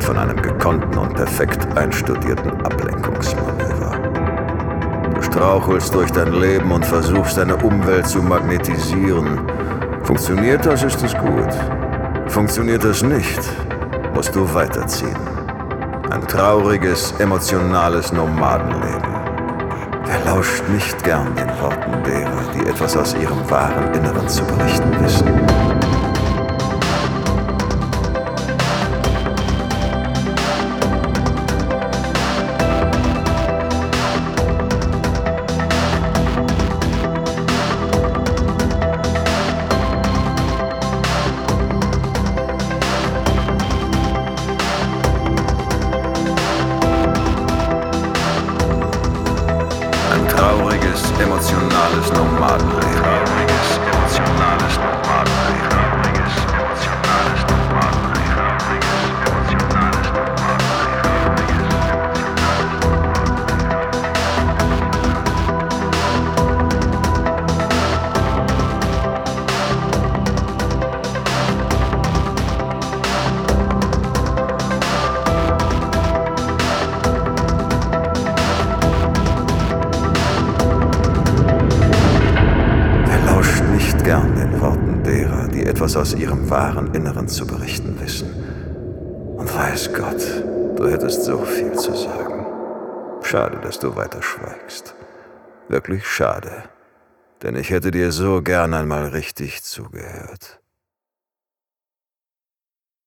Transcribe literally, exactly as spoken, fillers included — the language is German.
von einem gekonnten und perfekt einstudierten Ablenkungsmanöver. Du strauchelst durch dein Leben und versuchst, deine Umwelt zu magnetisieren. Funktioniert das, ist es gut. Funktioniert es nicht, musst du weiterziehen. Ein trauriges, emotionales Nomadenleben. Wer lauscht nicht gern den Worten derer, die etwas aus ihrem wahren Inneren zu berichten wissen? Trauriges, emotionales Nomadenleben. Trauriges, emotionales Nomadenleben. Trauriges, emotionales Nomadenleben. Trauriges, emotionales gern den Worten derer, die etwas aus ihrem wahren Inneren zu berichten wissen. Und weiß Gott, du hättest so viel zu sagen. Schade, dass du weiter schweigst. Wirklich schade, denn ich hätte dir so gern einmal richtig zugehört.